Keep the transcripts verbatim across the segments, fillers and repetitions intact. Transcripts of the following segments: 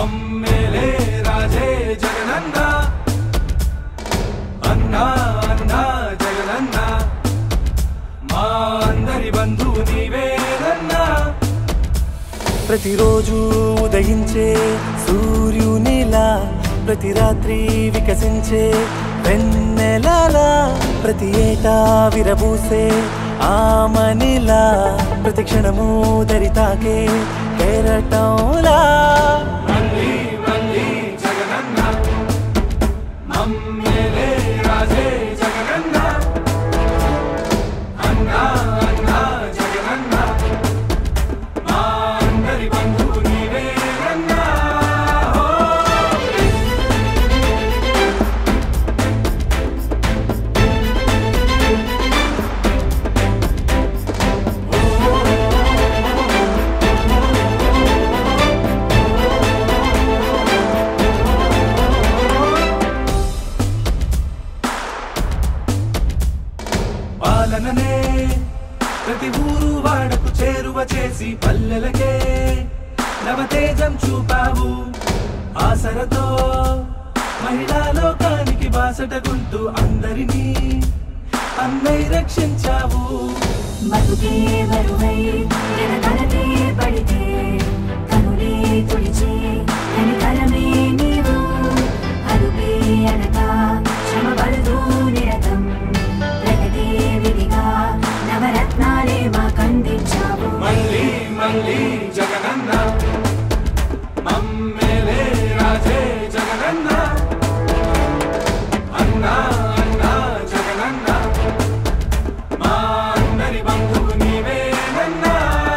మమ్మేలే రాజే జగనన్న అన్నా అన్నా జగనన్న మా అందరి బంధువు నీవేనన్నా ప్రతిరోజు ఉదయించే సూర్యునిలా ప్రతి రాత్రి వికసించే వెన్నెలలా ప్రతి ఏటా విరబూసే ఆమనిలా ప్రతి క్షణము దరితాకే కెరటంలా మళ్ళీ మళ్ళీ జగనన్న మమ్మేలే రాజే జగనన్న అన్నా అన్నా జగనన్న మా అందరి బంధువు నీవేనన్నా పాలననే ప్రతి ఊరు వాడకు చేరువ చేసి పల్లెలకే నవతేజం చూపావు ఆసరతో మహిళా లోకానికి బాసటగుంటూ అందరినీ అన్నై రక్షించావు బతుకే బరువై జనగణనే పడితే కనులే తుడిచే కనికరమే నీవు అరుపే అనక శ్రమ పడుతూ నిరతం ప్రగతే విధిగా నవరత్నాలే మాకందించావు మళ్ళీ మళ్ళీ జగనన్న మమ్మేలే రాజే జగనన్న అన్నా అన్నా జగనన్న మా అందరి బంధువు నీవేనన్నా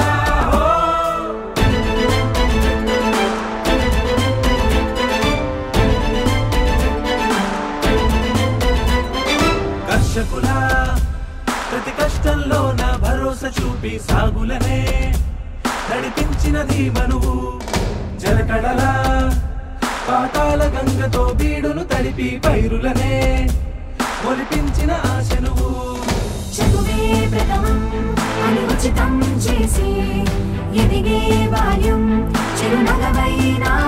కర్షకుల ప్రతి కష్టంలో నా భరోసా చూపి సాగులనే నడిపించినది మనువు జలకడలా పాతాల గంగతో బీడును తడిపి పైరులనే మొలిపించిన ఆశనువు చదువే ప్రథమం అని ఉచితం చేసి ఎదిగే బాల్యం చిరునగవైనా